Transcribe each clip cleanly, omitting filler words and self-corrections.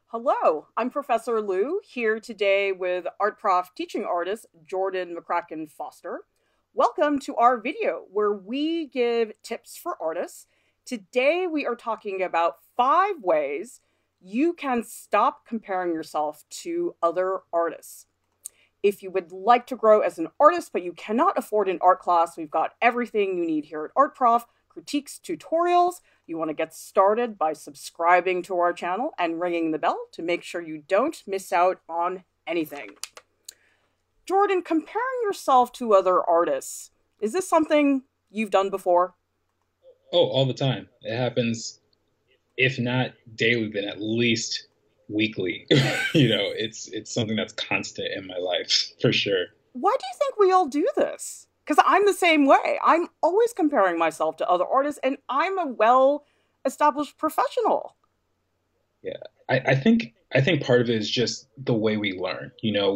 Hello, I'm Professor Lou here today with art prof teaching artist Jordan McCracken Foster. Welcome to our video where we give tips for artists. Today we are talking about 5 ways you can stop comparing yourself to other artists. If you would like to grow as an artist, but you cannot afford an art class, we've got everything you need here at Art Prof, critiques, tutorials. You want to get started by subscribing to our channel and ringing the bell to make sure you don't miss out on anything. Jordan, comparing yourself to other artists, is this something you've done before? Oh, all the time. It happens, if not daily, then at least weekly. It's something that's constant in my life for sure. Why do you think we all do this? Because I'm the same way. I'm always comparing myself to other artists, and I'm a well established professional. Yeah. I think part of it is just the way we learn.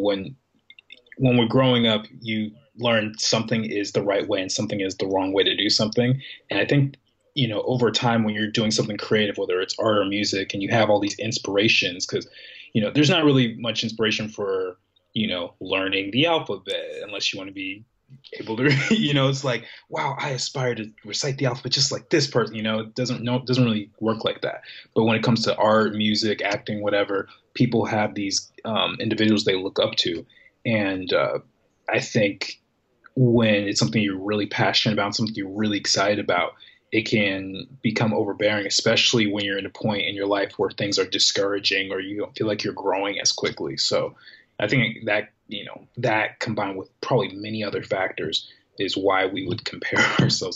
When we're growing up, you learn something is the right way and something is the wrong way to do something. And I think, over time when you're doing something creative, whether it's art or music, and you have all these inspirations, because, there's not really much inspiration for, learning the alphabet unless you want to be able to, it's like, wow, I aspire to recite the alphabet just like this person, it doesn't, no, it doesn't really work like that. But when it comes to art, music, acting, whatever, people have these individuals they look up to. And I think when it's something you're really passionate about, something you're really excited about, it can become overbearing, especially when you're in a point in your life where things are discouraging or you don't feel like you're growing as quickly. So I think that, that combined with probably many other factors is why we would compare ourselves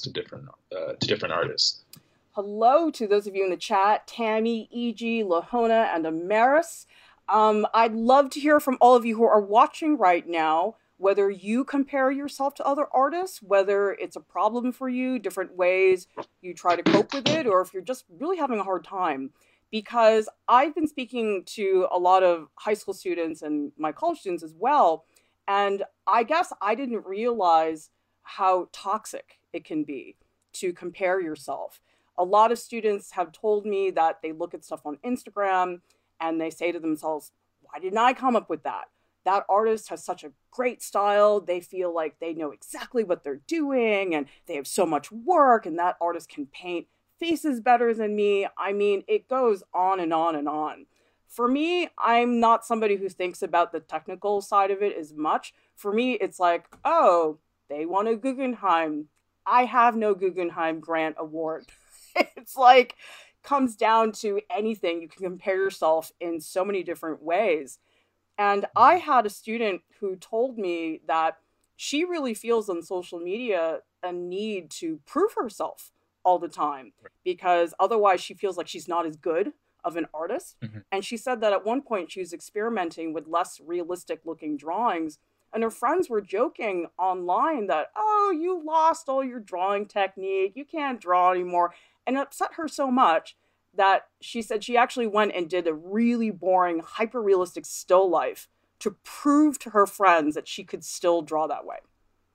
to different artists. Hello to those of you in the chat, Tammy, EG, Lahona, and Amaris. I'd love to hear from all of you who are watching right now, whether you compare yourself to other artists, whether it's a problem for you, different ways you try to cope with it, or if you're just really having a hard time. Because I've been speaking to a lot of high school students and my college students as well, and I guess I didn't realize how toxic it can be to compare yourself. A lot of students have told me that they look at stuff on Instagram and they say to themselves, why didn't I come up with that? That artist has such a great style. They feel like they know exactly what they're doing and they have so much work, and that artist can paint faces better than me. I mean, it goes on and on and on. For me, I'm not somebody who thinks about the technical side of it as much. For me, it's like, oh, they won a Guggenheim. I have no Guggenheim Grant Award. It's like, comes down to anything. You can compare yourself in so many different ways. And I had a student who told me that she really feels on social media a need to prove herself all the time because otherwise she feels like she's not as good of an artist. Mhm. And she said that at one point she was experimenting with less realistic looking drawings. And her friends were joking online that, oh, you lost all your drawing technique. You can't draw anymore. And it upset her so much that she said she actually went and did a really boring, hyper realistic still life to prove to her friends that she could still draw that way.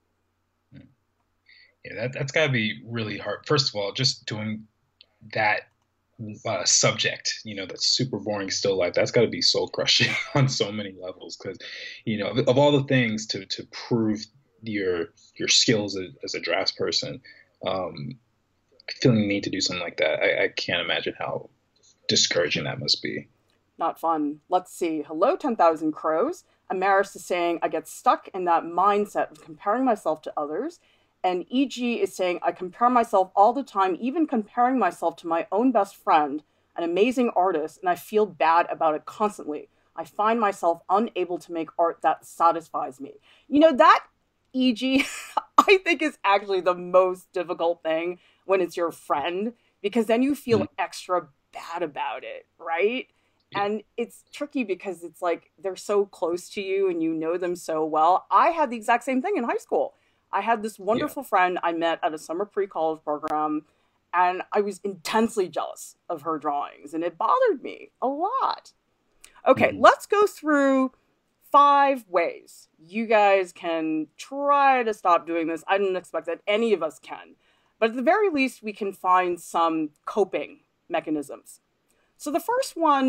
Yeah, that's got to be really hard. First of all, just doing that subject, that's super boring still life. That's got to be soul crushing on so many levels because, of all the things to prove your skills as a drafts person, um, feeling the need to do something like that, I can't imagine how discouraging that must be. Not fun. Let's see. Hello, 10,000 Crows. Amaris is saying, I get stuck in that mindset of comparing myself to others. And EG is saying, I compare myself all the time, even comparing myself to my own best friend, an amazing artist, and I feel bad about it constantly. I find myself unable to make art that satisfies me. That EG, I think, is actually the most difficult thing when it's your friend, because then you feel Mm. extra bad about it, right? Yeah. And it's tricky because it's like they're so close to you and you know them so well. I had the exact same thing in high school. I had this Yeah. wonderful friend I met at a summer pre college program, and I was intensely jealous of her drawings, and it bothered me a lot. Okay, Hmm. let's go through 5 ways you guys can try to stop doing this. I don't expect that any of us can, but at the very least, we can find some coping mechanisms. So the first one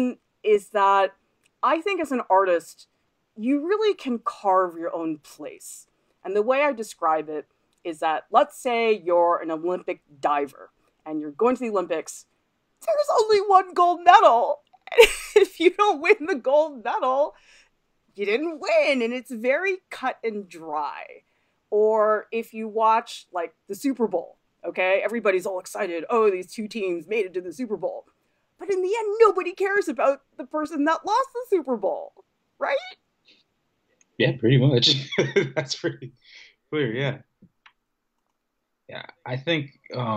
is that I think as an artist, you really can carve your own place. And the way I describe it is that let's say you're an Olympic diver and you're going to the Olympics, there's only one gold medal. If you don't win the gold medal, you didn't win, and it's very cut and dry. Or if you watch like the Super Bowl, okay, everybody's all excited. Oh, these two teams made it to the Super Bowl. But in the end, nobody cares about the person that lost the Super Bowl, right? Yeah, pretty much. That's pretty clear. Yeah, yeah. I think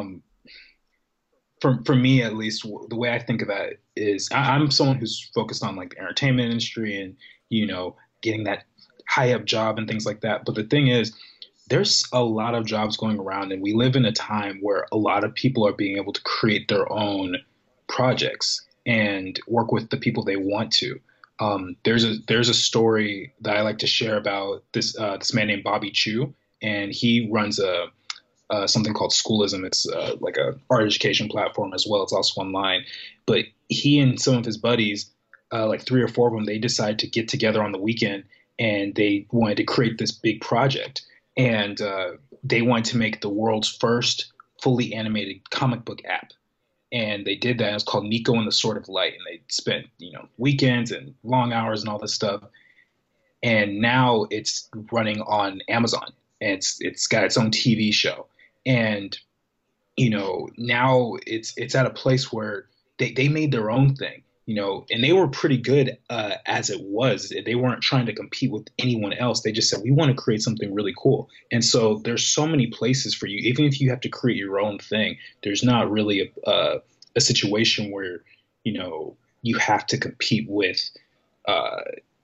for me at least, the way I think of that is I'm someone who's focused on like the entertainment industry and getting that high up job and things like that. But the thing is, there's a lot of jobs going around, and we live in a time where a lot of people are being able to create their own projects and work with the people they want to. There's a story that I like to share about this man named Bobby Chu, and he runs a something called Schoolism. It's like a art education platform as well. It's also online. But he and some of his buddies, like three or four of them, they decided to get together on the weekend and they wanted to create this big project. And they wanted to make the world's first fully animated comic book app. And they did that. It was called Nico and the Sword of Light. And they spent, weekends and long hours and all this stuff. And now it's running on Amazon. And it's got its own TV show. And now it's at a place where they made their own thing, and they were pretty good as it was. They weren't trying to compete with anyone else. They just said, we want to create something really cool. And so there's so many places for you. Even if you have to create your own thing, there's not really a situation where you have to compete with uh,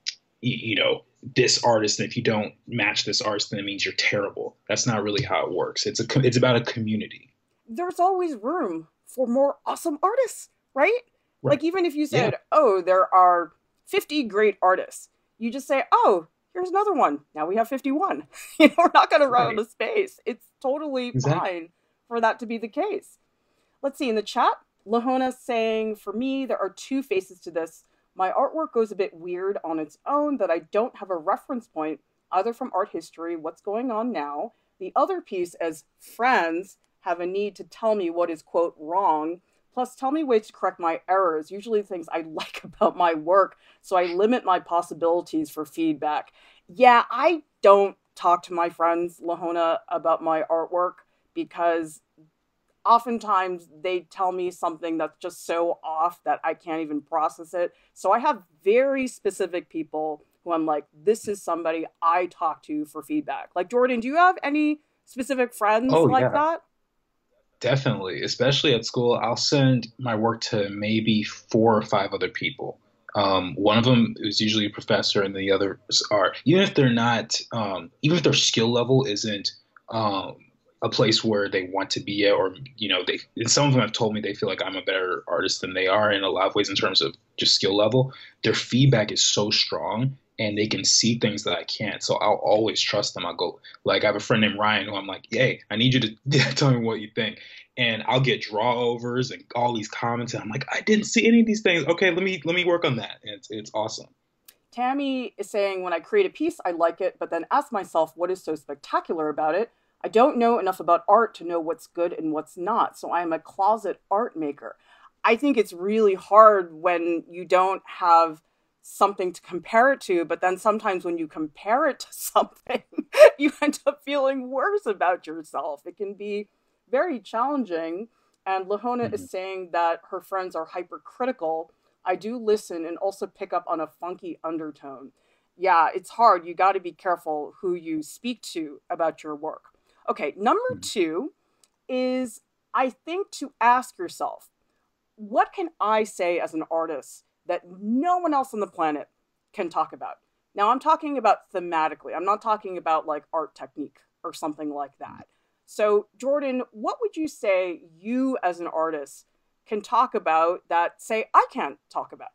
this artist, and if you don't match this artist, then it means you're terrible. That's not really how it works. It's about a community. There's always room for more awesome artists, right? Right. Like, even if you Yeah. said, oh, there are 50 great artists, you just say, oh, here's another one. Now we have 51. We're not going to run out Right. of space. It's totally Exactly. fine for that to be the case. Let's see, in the chat, Lahona saying, for me, there are two faces to this. My artwork goes a bit weird on its own that I don't have a reference point, either from art history, what's going on now. The other piece, as friends have a need to tell me what is, quote, wrong, plus tell me ways to correct my errors, usually things I like about my work, so I limit my possibilities for feedback. Yeah, I don't talk to my friends, Lahona, about my artwork because oftentimes they tell me something that's just so off that I can't even process it. So I have very specific people who I'm like, this is somebody I talk to for feedback. Like, Jordan, do you have any specific friends Oh like yeah, that? definitely. Especially at school, I'll send my work to maybe four or five other people. One of them is usually a professor, and the others are, even if they're not, even if their skill level isn't um, a place where they want to be at, or they. And some of them have told me they feel like I'm a better artist than they are in a lot of ways in terms of just skill level. Their feedback is so strong, and they can see things that I can't. So I'll always trust them. I'll go, like, I have a friend named Ryan who I'm like, hey, I need you to tell me what you think. And I'll get draw overs and all these comments, and I'm like, I didn't see any of these things. Okay, let me work on that. And it's awesome. Tammy is saying, when I create a piece, I like it, but then ask myself what is so spectacular about it. I don't know enough about art to know what's good and what's not, so I am a closet art maker. I think it's really hard when you don't have something to compare it to, but then sometimes when you compare it to something, you end up feeling worse about yourself. It can be very challenging. And Lahona is Mhm. saying that her friends are hypercritical. I do listen and also pick up on a funky undertone. Yeah, it's hard. You got to be careful who you speak to about your work. Okay, number Mhm. two is, I think, to ask yourself, what can I say as an artist that no one else on the planet can talk about? Now, I'm talking about thematically. I'm not talking about like art technique or something like that. So, Jordan, what would you say you as an artist can talk about that, say, I can't talk about?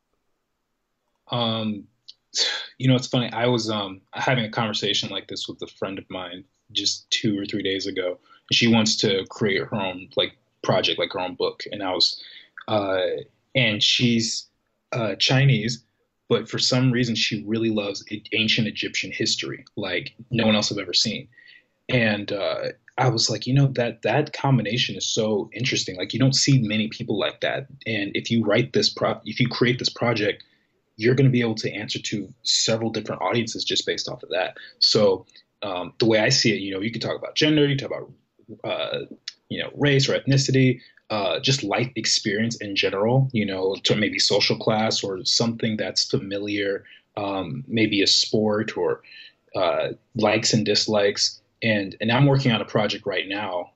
Um, it's funny. I was having a conversation like this with a friend of mine just 2 or 3 days ago. She wants to create her own like project, like her own book, and I was, uh, and she's Chinese, but for some reason she really loves ancient Egyptian history, like no one else I've ever seen. And I was like, that combination is so interesting. Like you don't see many people like that. And if you create this project, you're going to be able to answer to several different audiences just based off of that. So the way I see it, you can talk about gender, you can talk about race or ethnicity, just life experience in general, to maybe social class or something that's familiar, maybe a sport or likes and dislikes. And I'm working on a project right now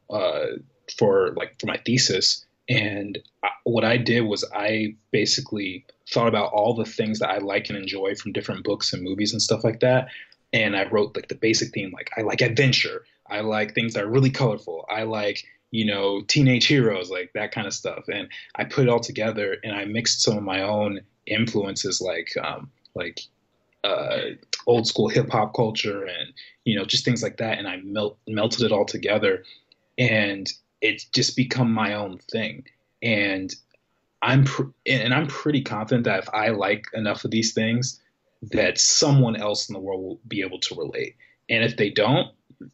for my thesis. And what I did was I basically thought about all the things that I like and enjoy from different books and movies and stuff like that. And I wrote like the basic theme, like I like adventure. I like things that are really colorful. I like, teenage heroes, like that kind of stuff. And I put it all together and I mixed some of my own influences, like uh, old school hip hop culture and, just things like that. And I melted it all together and it's just become my own thing. And I'm pretty confident that if I like enough of these things, that someone else in the world will be able to relate. And if they don't,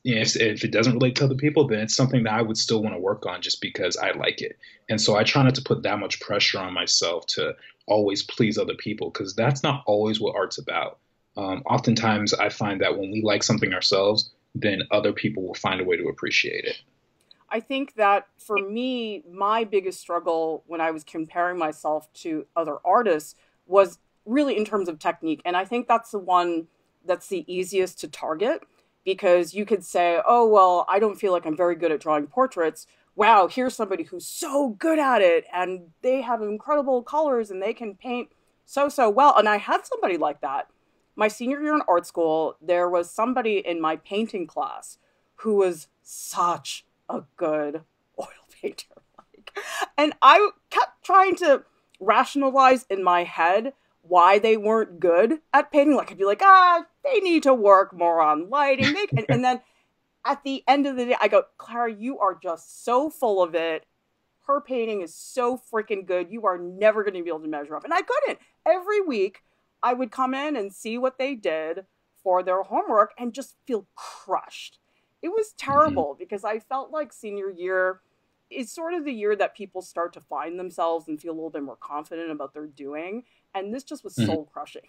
if it doesn't relate to other people, then it's something that I would still want to work on just because I like it. And so I try not to put that much pressure on myself to always please other people because that's not always what art's about. Oftentimes, I find that when we like something ourselves, then other people will find a way to appreciate it. I think that for me, my biggest struggle when I was comparing myself to other artists was really in terms of technique. And I think that's the one that's the easiest to target because you could say, oh, well, I don't feel like I'm very good at drawing portraits. Wow, here's somebody who's so good at it and they have incredible colors and they can paint so well. And I had somebody like that. My senior year in art school, there was somebody in my painting class who was such a good oil painter. Like, and I kept trying to rationalize in my head why they weren't good at painting. Like I'd be like, they need to work more on lighting. And then at the end of the day, I go, Clara, you are just so full of it. Her painting is so freaking good. You are never going to be able to measure up. And I couldn't. Every week, I would come in and see what they did for their homework and just feel crushed. It was Hmm. terrible because I felt like senior year is sort of the year that people start to find themselves and feel a little bit more confident about their doing. And this just was Hmm. soul crushing.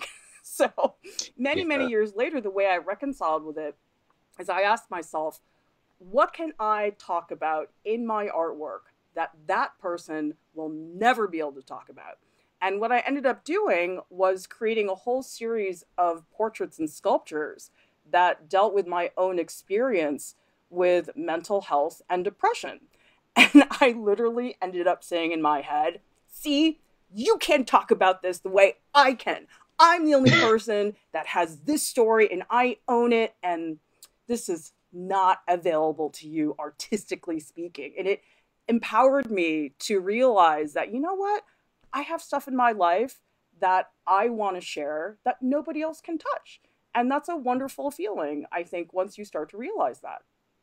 So many Yeah. years later, the way I reconciled with it is I asked myself, what can I talk about in my artwork that that person will never be able to talk about? And what I ended up doing was creating a whole series of portraits and sculptures that dealt with my own experience with mental health and depression. And I literally ended up saying in my head, see, you can talk about this the way I can. I'm the only person that has this story and I own it. And this is not available to you artistically speaking. And it empowered me to realize that, you know what? I have stuff in my life that I want to share that nobody else can touch. And that's a wonderful feeling, I think, once you start to realize that.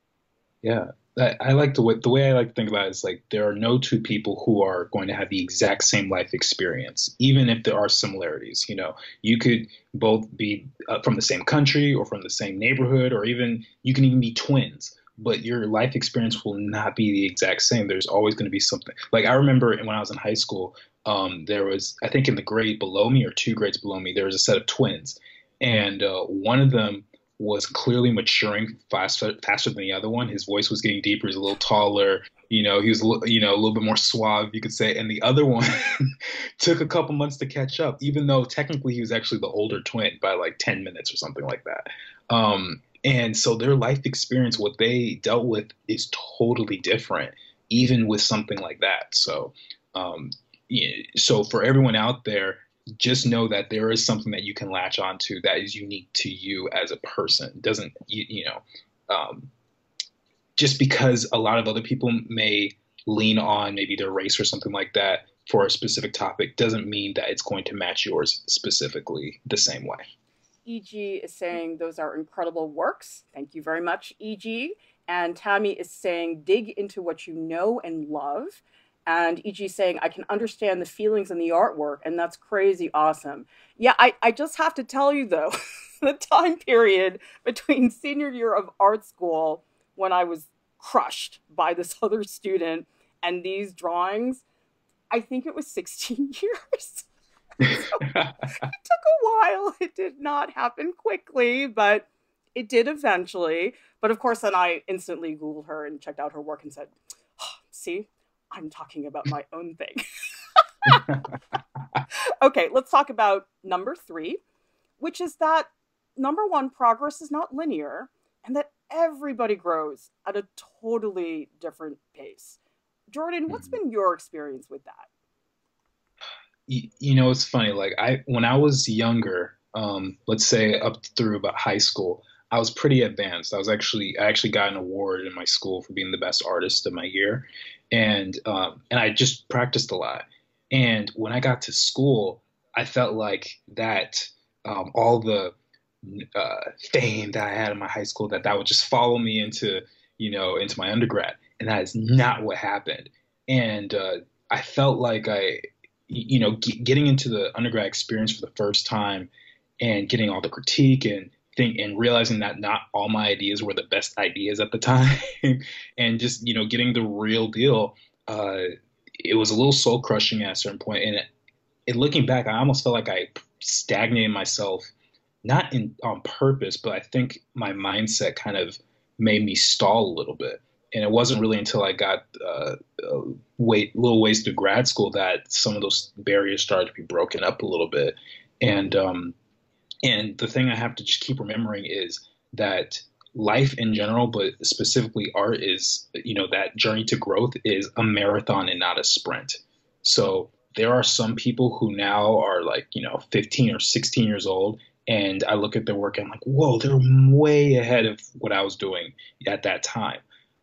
Yeah, I like the way I like to think about it is like there are no two people who are going to have the exact same life experience, even if there are similarities. You could both be from the same country or from the same neighborhood, or even you can even be twins, but your life experience will not be the exact same. There's always going to be something. Like I remember when I was in high school, there was I think in the grade below me or two grades below me, there was a set of twins, and one of them was clearly maturing faster than the other one. His voice was getting deeper. He's a little taller. He was a little bit more suave, you could say. And the other one took a couple months to catch up, even though technically he was actually the older twin by like 10 minutes or something like that. And so their life experience, what they dealt with, is totally different, even with something like that. So, um, yeah, so for everyone out there, just know that there is something that you can latch onto that is unique to you as a person. It doesn't just because a lot of other people may lean on maybe their race or something like that for a specific topic doesn't mean that it's going to match yours specifically the same way. EG is saying those are incredible works. Thank you very much, EG. And Tammy is saying dig into what you know and love. And EG saying, I can understand the feelings in the artwork, and that's crazy awesome. Yeah, I just have to tell you though, the time period between senior year of art school when I was crushed by this other student and these drawings, I think it was 16 years. So it took a while. It did not happen quickly, but it did eventually. But of course, then I instantly Googled her and checked out her work and said, oh, see, I'm talking about my own thing. Okay, let's talk about number three, which is that number one, progress is not linear and that everybody grows at a totally different pace. Jordan, what's been your experience with that? It's funny. Like when I was younger, let's say up through about high school, I was pretty advanced. I actually got an award in my school for being the best artist of my year, and I just practiced a lot. And when I got to school, I felt like that all the fame that I had in my high school that would just follow me into into my undergrad, and that is not what happened. And I felt like getting into the undergrad experience for the first time and getting all the critique and realizing that not all my ideas were the best ideas at the time and just getting the real deal. It was a little soul crushing at a certain point, and looking back, I almost felt like I stagnated myself, not in on purpose, but I think my mindset kind of made me stall a little bit. And it wasn't really until I got little ways through grad school that some of those barriers started to be broken up a little bit. And and the thing I have to just keep remembering is that life in general, but specifically art, is that journey to growth is a marathon and not a sprint. So there are some people who now are like 15 or 16 years old, and I look at their work and I'm like, whoa, they're way ahead of what I was doing at that time.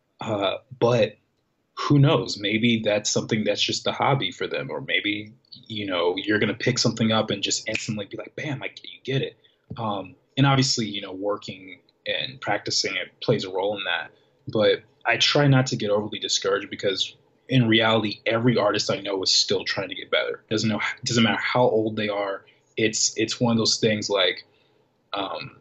But who knows? Maybe that's something that's just a hobby for them, or maybe you're gonna pick something up and just instantly be like, "Bam! You get it." And obviously, working and practicing it plays a role in that. But I try not to get overly discouraged because in reality, every artist I know is still trying to get better. Doesn't matter how old they are. It's one of those things like. Um,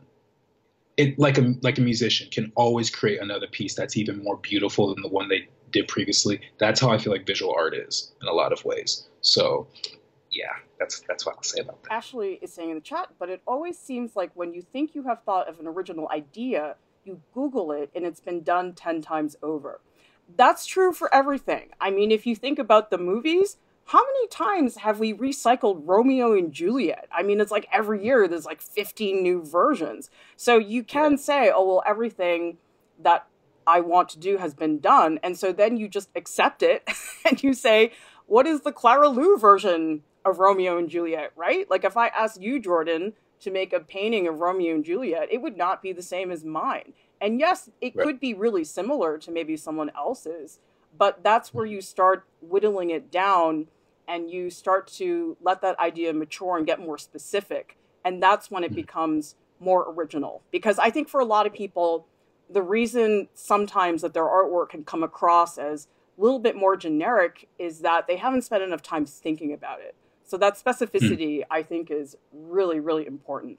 like a musician can always create another piece that's even more beautiful than the one they did previously. That's how I feel like visual art is in a lot of ways. So yeah, that's what I'll say about that. Ashley is saying in the chat, but it always seems like when you think you have thought of an original idea, you Google it and it's been done 10 times over. That's true for everything. I mean, if you think about the movies, how many times have we recycled Romeo and Juliet? I mean, it's like every year there's like 15 new versions. So you Yeah. can say, oh, well, everything that I want to do has been done. And so then you just accept it and you say, what is the Clara Lou version of Romeo and Juliet, right? Like if I asked you, Jordan, to make a painting of Romeo and Juliet, it would not be the same as mine. And yes, it Right. could be really similar to maybe someone else's, but that's where you start whittling it down and you start to let that idea mature and get more specific. And that's when it becomes more original. Because I think for a lot of people, the reason sometimes that their artwork can come across as a little bit more generic is that they haven't spent enough time thinking about it. So that Hmm. specificity, I think, is really, really important.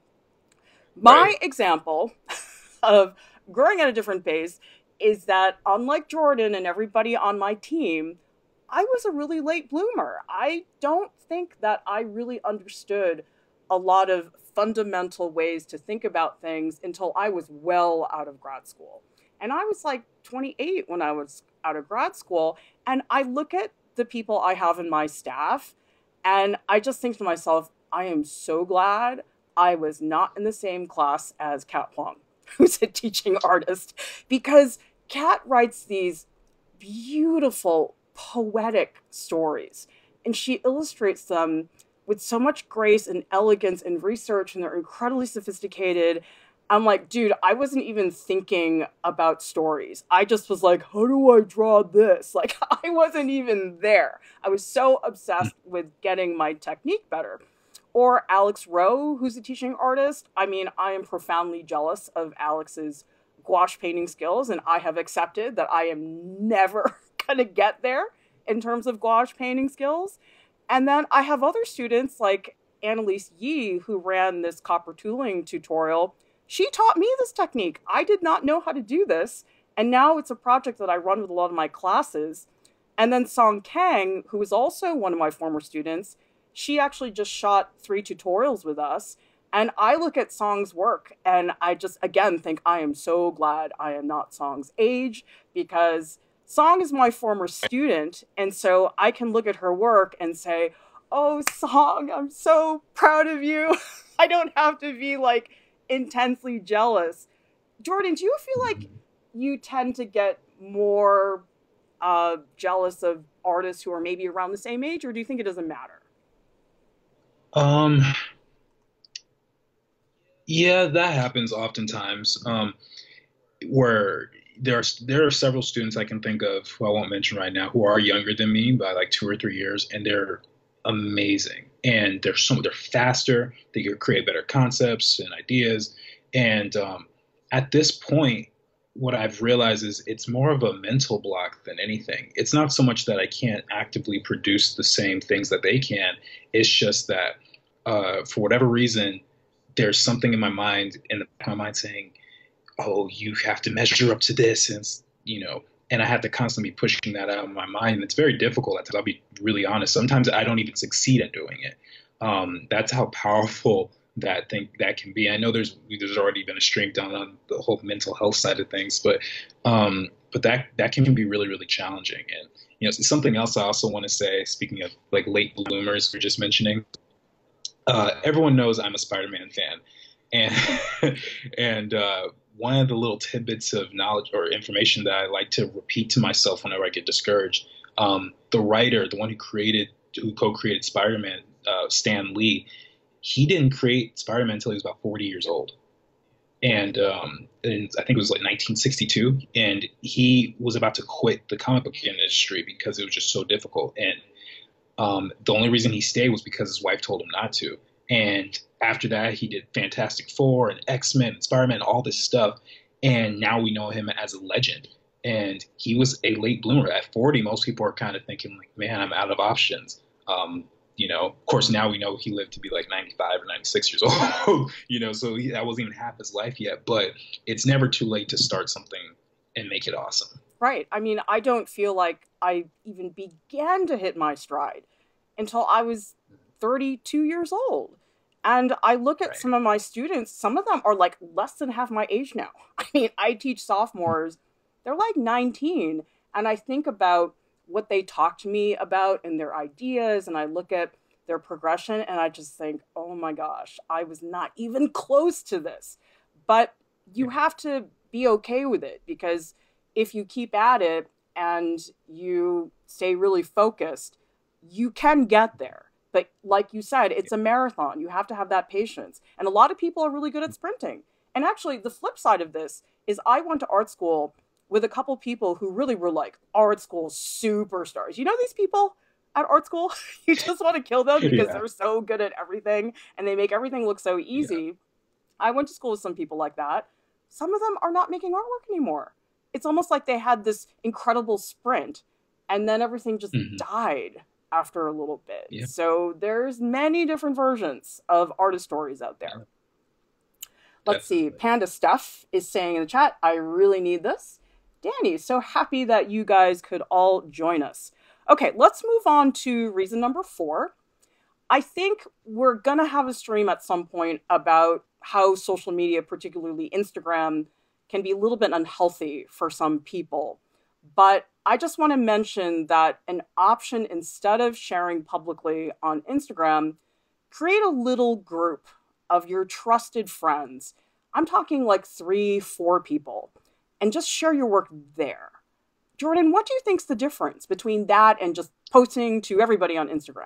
My Right. example of growing at a different pace is that, unlike Jordan and everybody on my team, I was a really late bloomer. I don't think that I really understood a lot of fundamental ways to think about things until I was well out of grad school. And I was like 28 when I was out of grad school. And I look at the people I have in my staff and I just think to myself, I am so glad I was not in the same class as Kat Plum, who's a teaching artist, because Kat writes these beautiful, poetic stories, and she illustrates them with so much grace and elegance and research, and they're incredibly sophisticated. I'm like, dude, I wasn't even thinking about stories. I just was like, how do I draw this? Like, I wasn't even there. I was so obsessed with getting my technique better. Or Alex Rowe, who's a teaching artist. I mean, I am profoundly jealous of Alex's gouache painting skills, and I have accepted that I am never going to get there. in terms of gouache painting skills. And then I have other students like Annalise Yee, who ran this copper tooling tutorial. She taught me this technique. I did not know how to do this. And now it's a project that I run with a lot of my classes. And then Song Kang, who is also one of my former students, she actually just shot 3 tutorials with us. And I look at Song's work and I just, again, think I am so glad I am not Song's age, because Song is my former student. And so I can look at her work and say, oh, Song, I'm so proud of you. I don't have to be like intensely jealous. Jordan, do you feel like you tend to get more jealous of artists who are maybe around the same age, or do you think it doesn't matter? Um, yeah, that happens oftentimes. Where there are several students I can think of who I won't mention right now who are younger than me by like 2 or 3 years, and they're amazing. And they're faster. They can create better concepts and ideas. And at this point, what I've realized is it's more of a mental block than anything. It's not so much that I can't actively produce the same things that they can. It's just that for whatever reason, there's something in my mind saying, "Oh, you have to measure up to this," and and I have to constantly be pushing that out of my mind. And it's very difficult. I'll be really honest. Sometimes I don't even succeed at doing it. That's how powerful that thing that can be. I know there's already been a stream down on the whole mental health side of things, but that can be really really challenging. And something else I also want to say, speaking of like late bloomers, we're just mentioning. Everyone knows I'm a Spider-Man fan, and and one of the little tidbits of knowledge or information that I like to repeat to myself whenever I get discouraged, the writer, the one who co-created Spider-Man, Stan Lee, he didn't create Spider-Man until he was about 40 years old. And I think it was like 1962, and he was about to quit the comic book industry because it was just so difficult. And the only reason he stayed was because his wife told him not to. And after that, he did Fantastic Four and X-Men and Spider-Man, all this stuff. And now we know him as a legend. And he was a late bloomer. At 40, most people are kind of thinking like, man, I'm out of options. Of course, now we know he lived to be like 95 or 96 years old, so that wasn't even half his life yet. But it's never too late to start something and make it awesome. Right. I mean, I don't feel like I even began to hit my stride until I was 32 years old. And I look at Right. some of my students, some of them are like less than half my age now. I mean, I teach sophomores, they're like 19. And I think about what they talk to me about and their ideas, and I look at their progression and I just think, oh my gosh, I was not even close to this. But you Yeah. have to be okay with it, because if you keep at it and you stay really focused, you can get there. But like you said, it's a marathon. You have to have that patience. And a lot of people are really good at sprinting. And actually, the flip side of this is I went to art school with a couple people who really were like art school superstars. You know these people at art school? You just want to kill them because Yeah. they're so good at everything and they make everything look so Yeah. easy. I went to school with some people like that. Some of them are not making artwork anymore. It's almost like they had this incredible sprint and then everything just Hmm. died after a little bit. Yeah. So there's many different versions of artist stories out Yeah. there. Let's see. Definitely. Panda Stuff is saying in the chat, I really need this. Danny, so happy that you guys could all join us. Okay, let's move on to reason number 4. I think we're going to have a stream at some point about how social media, particularly Instagram, can be a little bit unhealthy for some people. But I just want to mention that an option, instead of sharing publicly on Instagram, create a little group of your trusted friends. I'm talking like 3, 4 people, and just share your work there. Jordan, what do you think's the difference between that and just posting to everybody on Instagram?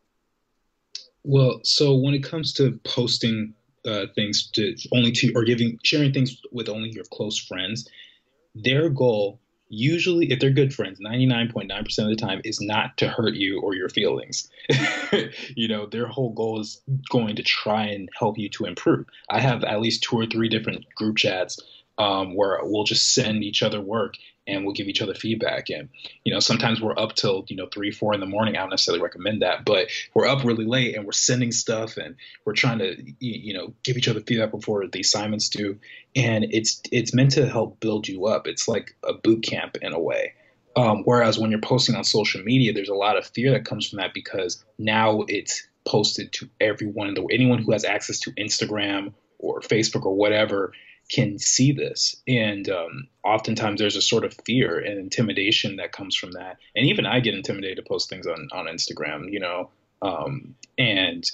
Well, so when it comes to posting things to only to or giving sharing things with only your close friends, their goal usually, if they're good friends, 99.9% of the time is not to hurt you or your feelings. Their whole goal is going to try and help you to improve. I have at least 2 or 3 different group chats where we'll just send each other work and we'll give each other feedback. And, sometimes we're up till, 3, 4 in the morning. I don't necessarily recommend that, but we're up really late and we're sending stuff and we're trying to, give each other feedback before the assignments due. And it's meant to help build you up. It's like a boot camp in a way. Whereas when you're posting on social media, there's a lot of fear that comes from that because now it's posted to everyone anyone who has access to Instagram or Facebook or whatever can see this. And oftentimes there's a sort of fear and intimidation that comes from that. And even I get intimidated to post things on Instagram, and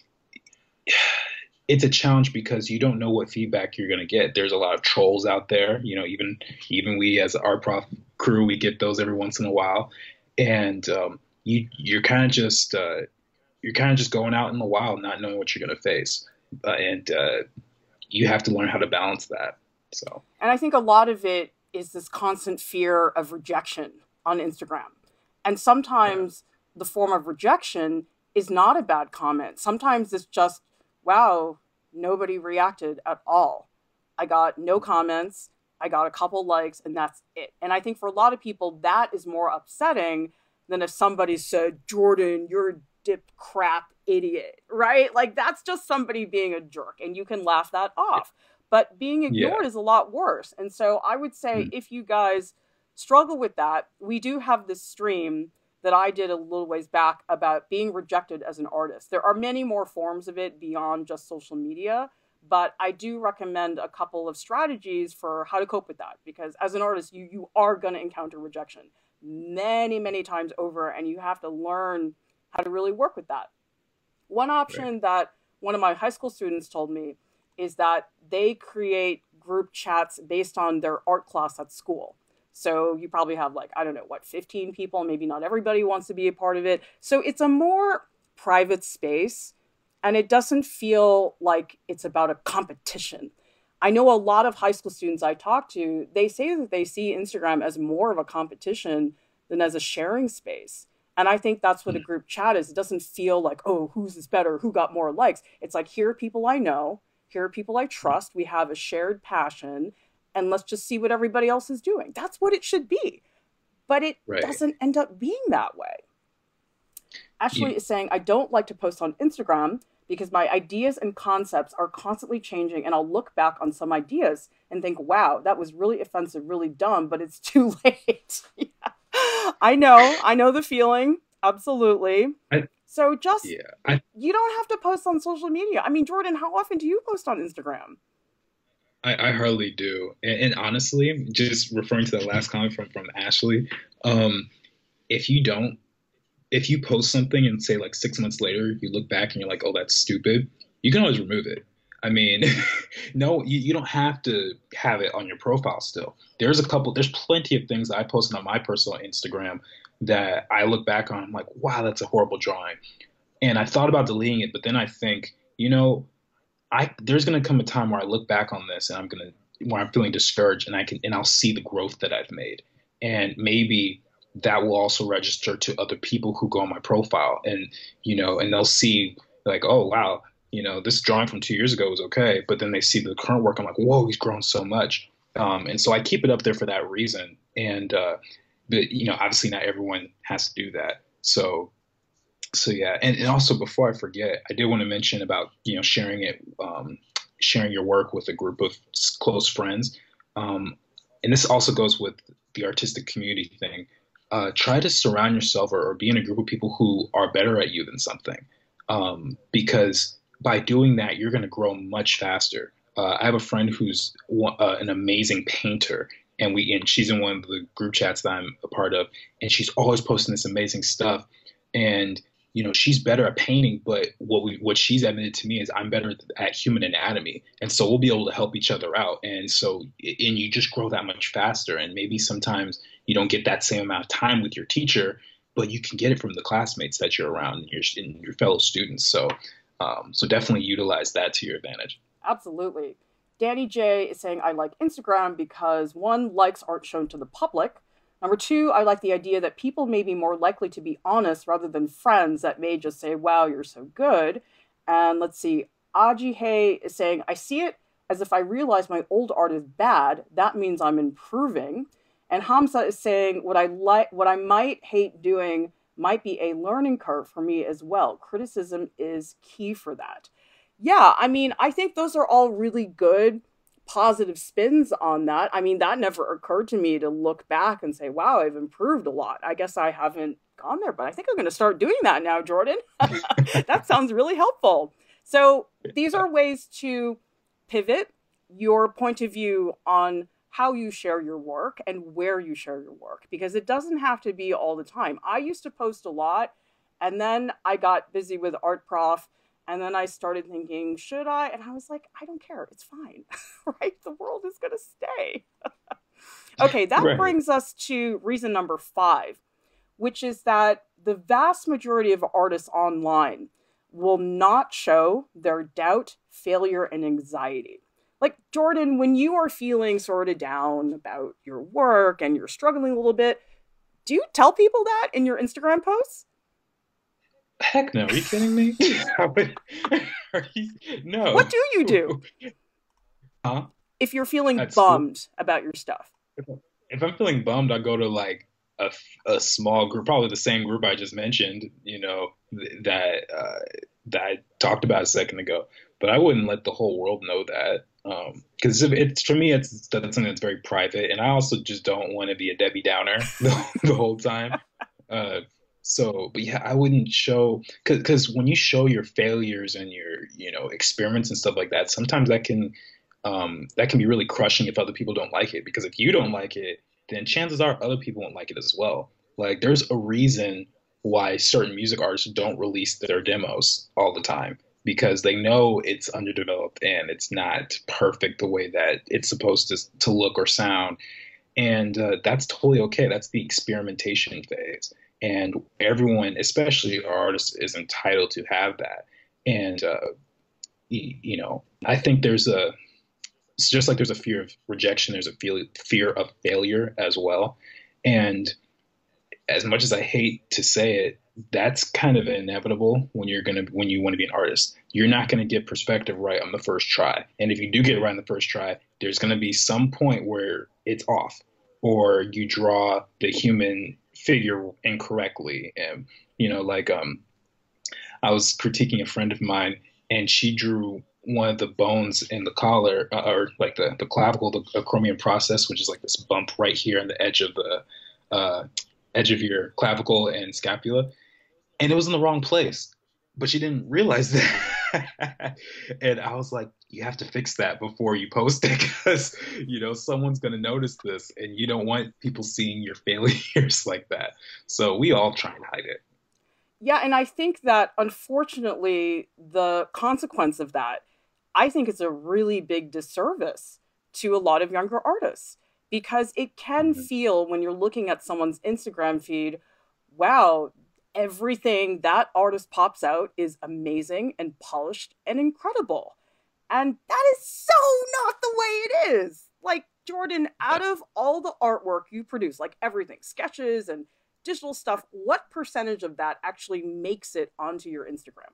it's a challenge because you don't know what feedback you're going to get. There's a lot of trolls out there, even we as our prof crew, we get those every once in a while. And you're kind of just going out in the wild, not knowing what you're going to face. And you have to learn how to balance that. So, and I think a lot of it is this constant fear of rejection on Instagram. And sometimes the form of rejection is not a bad comment. Sometimes it's just, wow, nobody reacted at all. I got no comments. I got a couple likes and that's it. And I think for a lot of people, that is more upsetting than if somebody said, Jordan, you're a dip crap idiot, right? Like that's just somebody being a jerk and you can laugh that off. But being ignored yeah. is a lot worse. And so I would say if you guys struggle with that, we do have this stream that I did a little ways back about being rejected as an artist. There are many more forms of it beyond just social media, but I do recommend a couple of strategies for how to cope with that because as an artist, you are going to encounter rejection many, many times over, and you have to learn how to really work with that. One Right. option that one of my high school students told me is that they create group chats based on their art class at school. So you probably have like, I don't know, what, 15 people, maybe not everybody wants to be a part of it. So it's a more private space and it doesn't feel like it's about a competition. I know a lot of high school students I talk to, they say that they see Instagram as more of a competition than as a sharing space. And I think that's what a group chat is. It doesn't feel like, oh, who's this better? Who got more likes? It's like, here are people I know. Here are people I trust. We have a shared passion. And let's just see what everybody else is doing. That's what it should be. But it Right. doesn't end up being that way. Ashley You, is saying, I don't like to post on Instagram because my ideas and concepts are constantly changing. And I'll look back on some ideas and think, wow, that was really offensive, really dumb, but it's too late. Yeah. I know the feeling. Absolutely. I, So just, yeah. you don't have to post on social media. I mean, Jordan, how often do you post on Instagram? I hardly do. And honestly, just referring to that last comment from Ashley, um, if you don't, if you post something and say like 6 months later, you look back and you're like, oh, that's stupid, you can always remove it. I mean, no, you don't have to have it on your profile still. There's plenty of things that I posted on my personal Instagram that I look back on, I'm like, wow, that's a horrible drawing. And I thought about deleting it, but then I think, there's gonna come a time where I look back on this and where I'm feeling discouraged and I'll see the growth that I've made. And maybe that will also register to other people who go on my profile and and they'll see like, oh wow, this drawing from 2 years ago was okay, but then they see the current work, I'm like, whoa, he's grown so much. And so I keep it up there for that reason. And but obviously not everyone has to do that. So yeah, and also before I forget, I did want to mention about sharing your work with a group of close friends, and this also goes with the artistic community thing. Try to surround yourself or be in a group of people who are better at you than something, because by doing that, you're going to grow much faster. I have a friend who's an amazing painter, and she's in one of the group chats that I'm a part of, and she's always posting this amazing stuff. And she's better at painting, but what she's admitted to me is I'm better at human anatomy, and so we'll be able to help each other out. And so, and you just grow that much faster. And maybe sometimes you don't get that same amount of time with your teacher, but you can get it from the classmates that you're around and your fellow students. So definitely utilize that to your advantage. Absolutely. Danny J is saying, I like Instagram because one, likes aren't shown to the public. Number two, I like the idea that people may be more likely to be honest rather than friends that may just say, wow, you're so good. And let's see, Aji Hay is saying, I see it as if I realize my old art is bad, that means I'm improving. And Hamza is saying what I might hate doing might be a learning curve for me as well. Criticism is key for that. Yeah, I mean, I think those are all really good positive spins on that. I mean, that never occurred to me to look back and say, wow, I've improved a lot. I guess I haven't gone there, but I think I'm going to start doing that now, Jordan. That sounds really helpful. So these are ways to pivot your point of view on how you share your work and where you share your work, because it doesn't have to be all the time. I used to post a lot, and then I got busy with Art Prof, and then I started thinking, should I? And I was like, I don't care. It's fine, right? The world is going to stay. Okay, that Right. brings us to reason number 5, which is that the vast majority of artists online will not show their doubt, failure, and anxiety. Like, Jordan, when you are feeling sort of down about your work and you're struggling a little bit, do you tell people that in your Instagram posts? Heck no. Are you kidding me? How would- are you, What no. do you do Huh? if you're feeling At school? bummed about your stuff? If I'm feeling bummed, I go to like a small group, probably the same group I just mentioned, that that I talked about a second ago. But I wouldn't let the whole world know that, because it's for me, that's something that's very private, and I also just don't want to be a Debbie Downer the whole time. Uh, but yeah, I wouldn't show because when you show your failures and your experiments and stuff like that, sometimes that can be really crushing if other people don't like it. Because if you don't like it, then chances are other people won't like it as well. Like there's a reason why certain music artists don't release their demos all the time because they know it's underdeveloped and it's not perfect the way that it's supposed to look or sound. And that's totally okay. That's the experimentation phase. And everyone, especially our artists, is entitled to have that. And, I think it's just like there's a fear of rejection, there's a fear of failure as well. And as much as I hate to say it, that's kind of inevitable when you want to be an artist. You're not gonna get perspective right on the first try. And if you do get it right on the first try, there's gonna be some point where it's off, or you draw the human figure incorrectly. And like I was critiquing a friend of mine, and she drew one of the bones in the collar, or like the clavicle, the acromion process, which is like this bump right here on the edge of the uh, edge of your clavicle and scapula, and it was in the wrong place. But she didn't realize that, and I was like, "You have to fix that before you post it, because someone's gonna notice this, and you don't want people seeing your failures like that." So we all try and hide it. Yeah, and I think that unfortunately, the consequence of that, I think it's a really big disservice to a lot of younger artists because it can Mhm. feel when you're looking at someone's Instagram feed, wow, everything that artist pops out is amazing and polished and incredible. And that is so not the way it is. Like, Jordan, Yeah. out of all the artwork you produce, like everything, sketches and digital stuff, what percentage of that actually makes it onto your Instagram?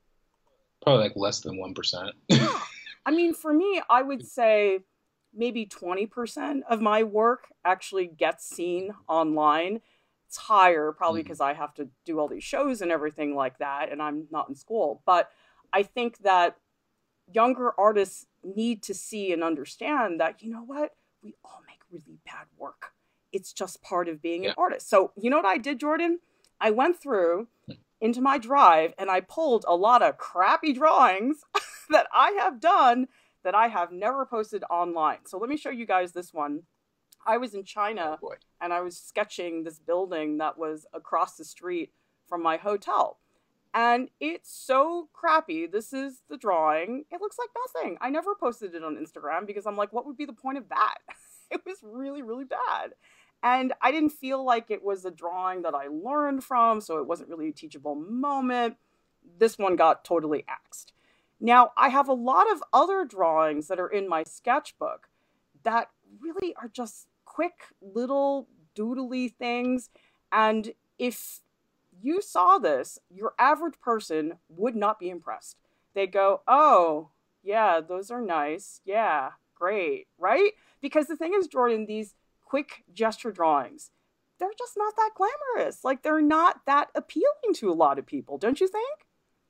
Probably like less than 1%. Yeah. I mean, for me, I would say maybe 20% of my work actually gets seen online. It's higher, probably Mhm. because I have to do all these shows and everything like that, and I'm not in school. But I think that younger artists need to see and understand that, you know what? We all make really bad work. It's just part of being an Yeah. artist. So, you know what I did, Jordan? I went through into my drive and I pulled a lot of crappy drawings that I have done that I have never posted online. So, let me show you guys this one. I was in Oh China boy. and I was sketching this building that was across the street from my hotel, and it's so crappy. This is the drawing. It looks like nothing. I never posted it on Instagram because I'm like, what would be the point of that? It was really, really bad. And I didn't feel like it was a drawing that I learned from, so it wasn't really a teachable moment. This one got totally axed. Now, I have a lot of other drawings that are in my sketchbook that really are just quick little doodly things. And if you saw this, your average person would not be impressed. They'd go, oh, Yeah, those are nice. Yeah, great. Right? Because the thing is, Jordan, these quick gesture drawings, they're just not that glamorous. Like, they're not that appealing to a lot of people, don't you think?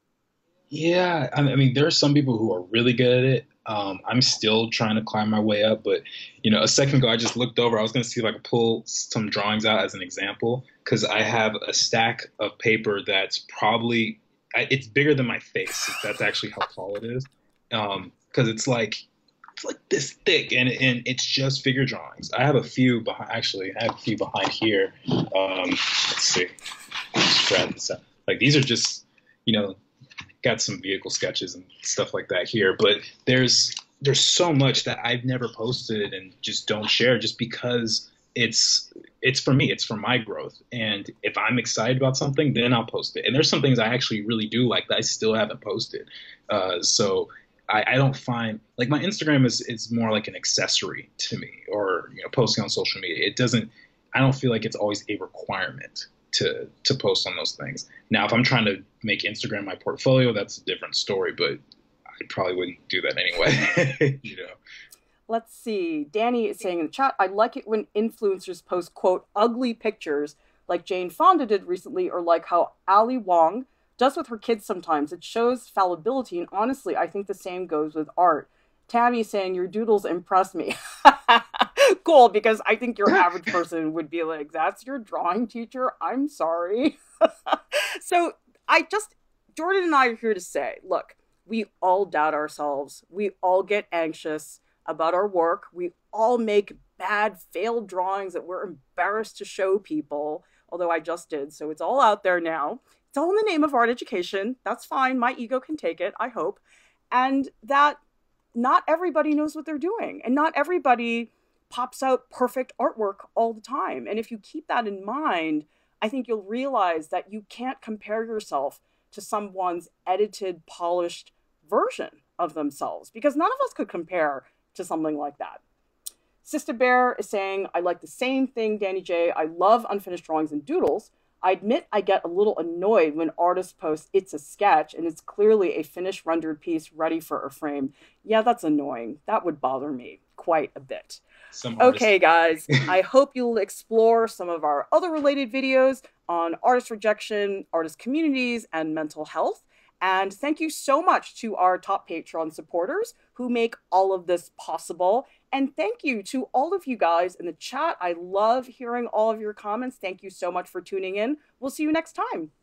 Yeah, I mean, there are some people who are really good at it. I'm still trying to climb my way up, but a second ago I just looked over. I was going to see if I could pull some drawings out as an example because I have a stack of paper that's probably it's bigger than my face. That's actually how tall it is. Because it's like this thick, and it's just figure drawings. I have a few behind. Actually, I have a few behind here. Let's see. Just grab this up. Like these are just you know got some vehicle sketches and stuff like that here. But there's so much that I've never posted and just don't share just because it's for me, it's for my growth. And if I'm excited about something, then I'll post it. And there's some things I actually really do like that I still haven't posted. So I don't find like my Instagram is more like an accessory to me, or posting on social media. It doesn't. I don't feel like it's always a requirement to post on those things. Now, if I'm trying to make Instagram my portfolio, that's a different story. But I probably wouldn't do that anyway. Let's see. Danny is saying in the chat, I like it when influencers post, quote, ugly pictures like Jane Fonda did recently, or like how Ali Wong does with her kids sometimes. It shows fallibility, and honestly, I think the same goes with art. Tammy is saying, your doodles impress me. Cool, because I think your average person would be like, that's your drawing teacher? I'm sorry. So I just, Jordan and I are here to say, look, we all doubt ourselves. We all get anxious about our work. We all make bad, failed drawings that we're embarrassed to show people, although I just did. So it's all out there now. It's all in the name of art education. That's fine. My ego can take it, I hope. And that not everybody knows what they're doing, and not everybody pops out perfect artwork all the time. And if you keep that in mind, I think you'll realize that you can't compare yourself to someone's edited, polished version of themselves, because none of us could compare to something like that. Sister Bear is saying, I like the same thing, Danny J. I love unfinished drawings and doodles. I admit I get a little annoyed when artists post it's a sketch and it's clearly a finished rendered piece ready for a frame. Yeah, that's annoying. That would bother me quite a bit. Okay, guys, I hope you'll explore some of our other related videos on artist rejection, artist communities, and mental health. And thank you so much to our top Patreon supporters who make all of this possible. And thank you to all of you guys in the chat. I love hearing all of your comments. Thank you so much for tuning in. We'll see you next time.